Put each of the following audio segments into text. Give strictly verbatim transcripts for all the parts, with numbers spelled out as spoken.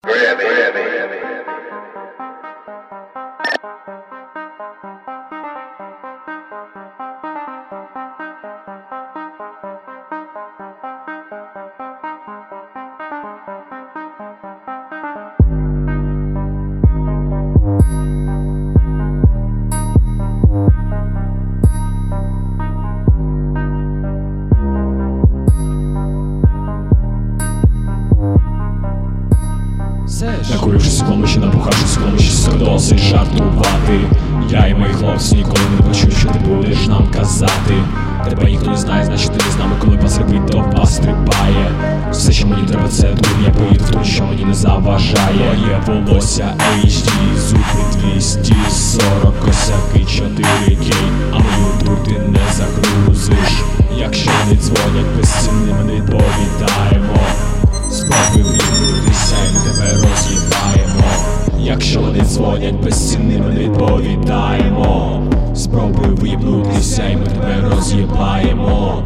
Накурившись у кломиші, напухавшись у кломиші, досить жартувати. Я і мої хлопці ніколи не почують, що ти будеш нам казати. Тебе ніхто не знає, значить ти не з нами, коли бас репить, то бас стрибає. Все, що мені треба, це тур, я поїду в ту, що мені не заважає. Моє волосся ейч ді, зуби двісті сорок, косяки чотири кей, а мою тур ти не загрузиш. Якщо не дзвонять безцінним, ми не відповідаємо. Спробуй в'їбнутися і ми тебе роз'їбаємо. Якщо вони дзвонять безцінним, ми не відповідаємо. Спробуй в'їбнутися і ми тебе роз'їбаємо.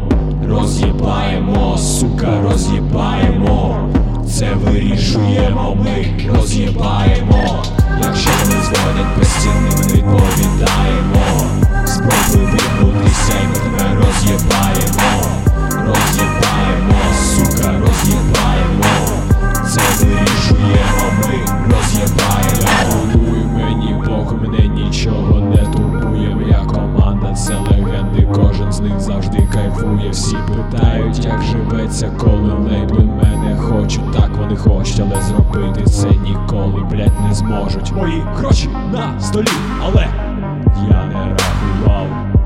Роз'їбаємо, сука, роз'їбаємо. Це вирішуємо, ми роз'їбаємо. Якщо вони дзвонять безцінним, ми не відповідаємо. Спробуй в'їбнутися і ми тебе роз'їбаємо. Роз'їбаємо, сука, роз'їбаємо. Це вирішуємо, ми роз'їбаємо. Будуй мені Бог, мене нічого не турбує. Моя команда це легенди, кожен з них завжди кайфує. Всі питають, як живеться, коли лейбли мене хочуть. Так вони хочуть, але зробити це ніколи, блять, не зможуть. Мої гроші на столі, але я не рахував,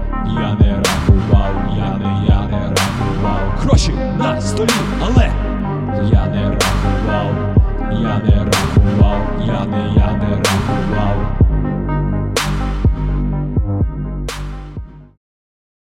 я не рахував, я не, я не рахував. Гроші на столі, але я не рахував, я не рахував, я не, я